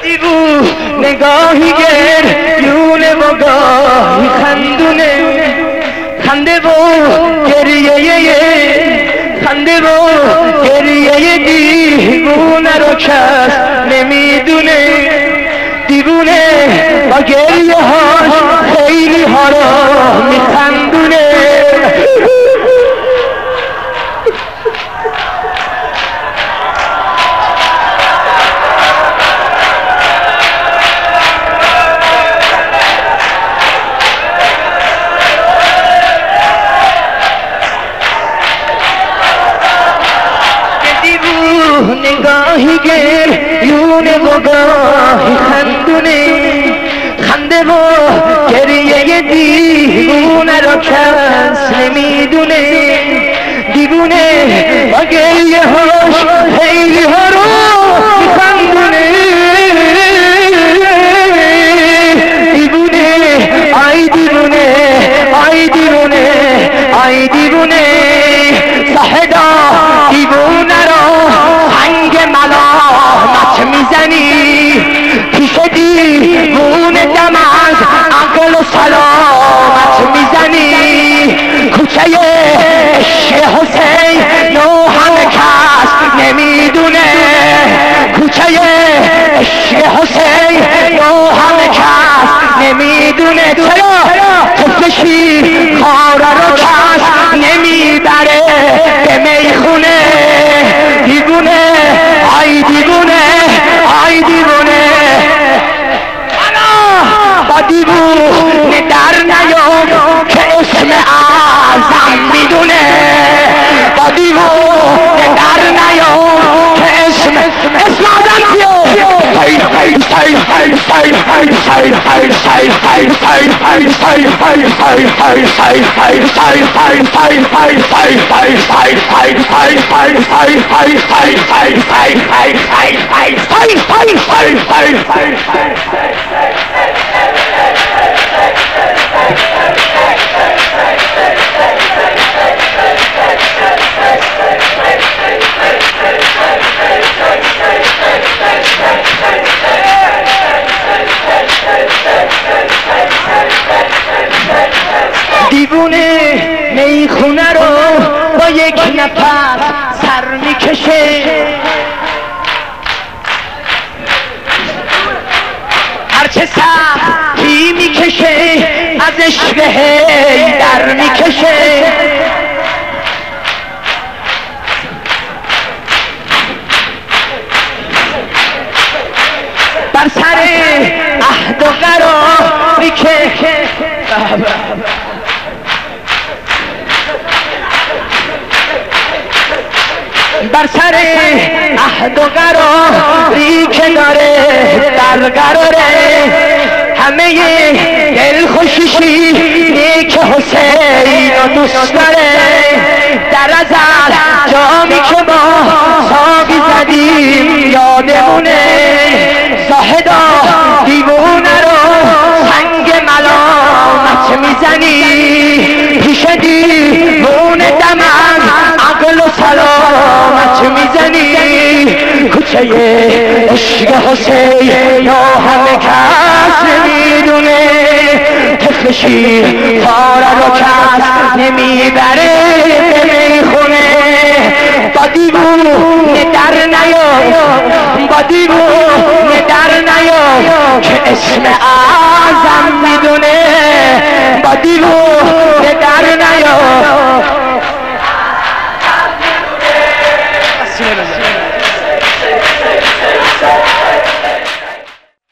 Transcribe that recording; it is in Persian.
دیو نگاهی گریونه و گاهی خندونه، خنده و گریه خنده و گریه دیوونه رو کس نمیدونه. دیوونه با گریه هاش خیلی ها رو میخندونه. نگاهی گریونه و گاهی خندونه، خنده و گریه دیوونه رو کس نمیدونه. دیوونه با گریه هاش خیلی ها رو میخندونه. دیوونه آی دیوونه آی دیوونه آی دیوونه، زاهدا دیوونه رو هنگ ملامت میزنی، پیش دیوونه دم از عقل و سلامت میزنی. کوچه عشق حسین نو همه کس نمیدونه، کوچه عشق حسین نو همه کس نمیدونه. چرا طفلشی خاره رو کس نمیبره به میخونه. دیوونه آی دیوونه آی دیوونه، با دیوونه در نیام که اسم اعظم میدونه. با دیوونه در نیام که اسم اعظم چیه؟ دیوونه میخونه رو با یک نفس سر میکشه، هرچه سختی میکشه از عشق حیدر میکشه. بر سر عهد و قراری که بر سر عهد و قراری که داره برقراره، همه دل خوشیشی نیک حسین و دوست داره. در ازل جامی که ما ساقی زدیم یادمونه، زاهدا دیوونه رو سنگ ملامت میزنی، پیش دیوونه دم از عقل و سلامت میزنی. کوچه عشق حسین یا همه کس نمیدونه، طفل شیر خاره رو کس نمیبره به میخونه. با دیوونه در نیا با دیوونه در نیا که اسم اعظم میدونه. با دیوونه در نیا